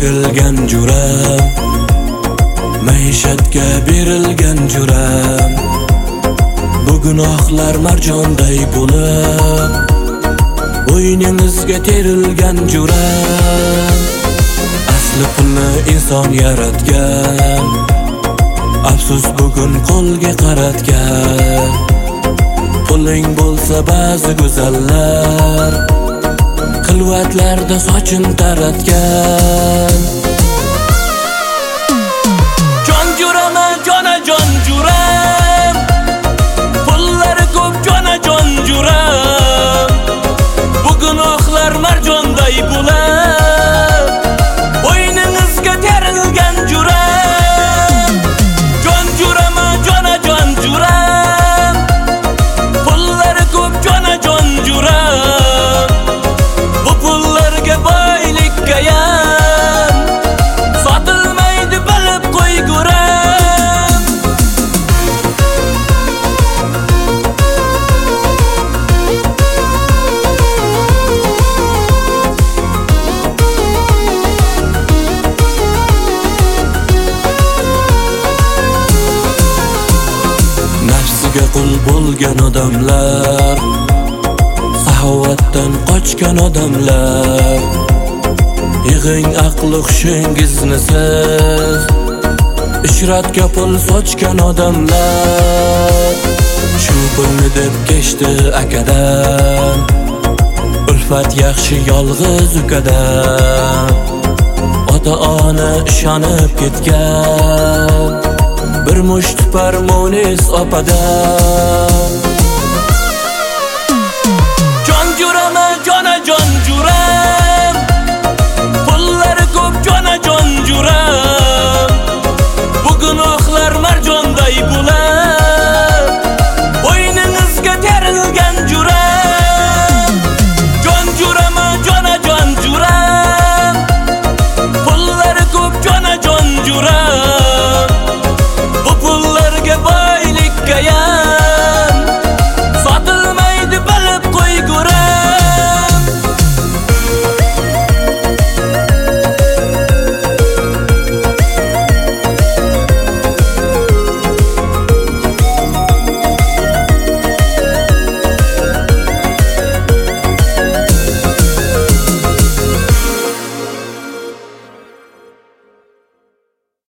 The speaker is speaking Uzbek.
berilgan juram, maishatga berilgan juram. Bu gunohlar marjonday bo'lib, bo'yningizga terilgan juram. Asli pulni inson yaratgan, afsus bugun qo'lga qaratgan. Puling bo'lsa ba'zi go'zallar xilvatlarda sochin taratgan. Jon jurama, jonajon juram, pullari ko'p jonajon juram. Bu gunohlar marjonday bo'lib, bo'yningizga terilgan juram. Jon jurama, jonajon juram, pullari ko'p jonajon juram. Bu pullarga boylikkayam sotilmaydi, bilib qo'yguram. Nafsiga qul bo'lgan odamlar, saxovatdan qochgan odamlar, yig'ing aqli hushingizni siz, ishratga pul sochgan odamlar. Shu pulni deb kechdi akadan, ulfat yaxshi yolg'iz ukadan. Ota-ona ishonib ketgan, bir musht parmonis opadan.